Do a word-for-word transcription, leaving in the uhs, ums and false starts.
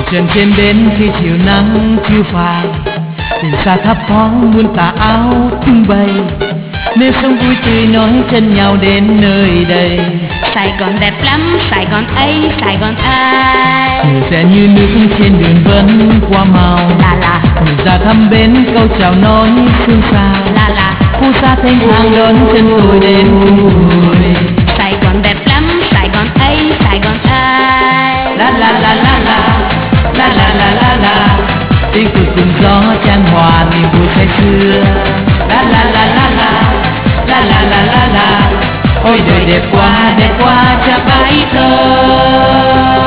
chân trên bến khi chiều nắng phiêu phai, tình xa thấp thoáng muôn tà áo tung bay, nếu sống vui tươi nói chân nhau đến nơi đây. Sài Gòn đẹp lắm, Sài Gòn ấy, Sài Gòn ai. Người rẽ như nước trên đường vẫn qua màu, là là người ra thăm bến câu chào nói phương xa, là là khu xa thanh thang đón chân tôi đến chung vui. Sài Gòn đẹp lắm, Sài Gòn ấy, Sài Gòn ai. La la la la la la la la la la, tiếng cười cùng gió chan hòa niềm vui say sưa. La la la la la la la la la la, ôi đời đẹp quá đẹp quá cha bãi thơ.